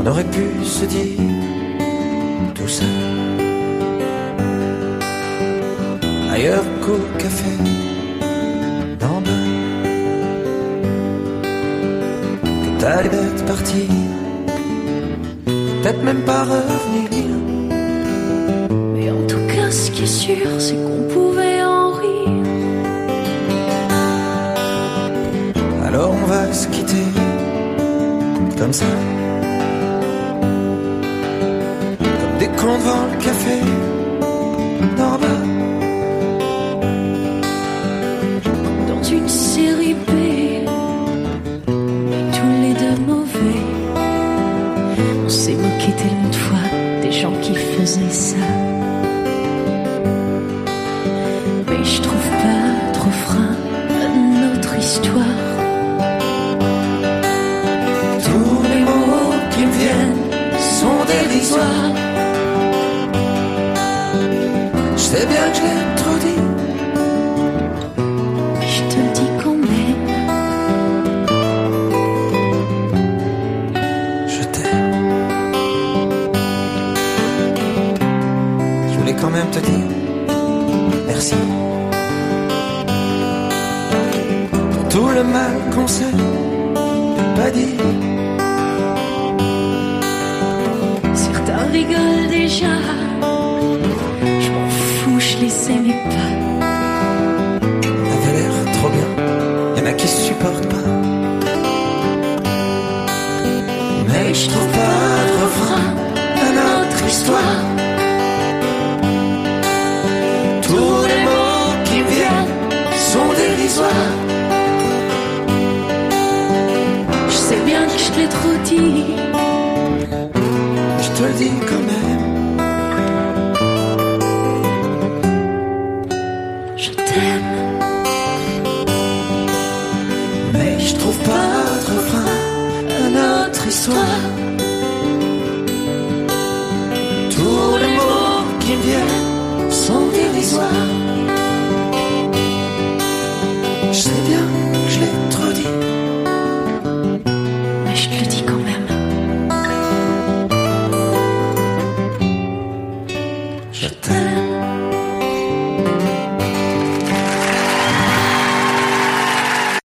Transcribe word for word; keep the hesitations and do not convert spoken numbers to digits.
aurait pu se dire tout ça ailleurs qu'au café d'en bas. Que t'allais peut-être partir, peut-être même pas revenir. Mais en tout cas, ce qui est sûr, c'est qu'on pouvait en rire. Alors on va se quitter comme ça, comme des cons devant le café d'en bas. Dans une série B, tous les deux mauvais. On s'est moqué tellement de fois des gens qui faisaient ça. Mais je trouve pas trop frein à notre histoire. Tous les mots qui me viennent sont dérisoires. Je sais bien que je l'ai trop dit, Mais je te le dis quand même. je t'aime. Je voulais quand même te dire merci pour tout le mal qu'on s'est pas dit. Certains rigolent déjà. Je m'en fous, je les aimais pas. Avait l'air trop bien, y'en a qui supportent pas. Mais je trouve pas de refrain à notre histoire. Tous les mots qui me viennent sont dérisoires. Je sais bien que je l'ai trop dit. Je te le dis quand même. Je t'aime. Mais je trouve pas de refrain à notre histoire. Tous les mots qui me viennent sont dérisoires.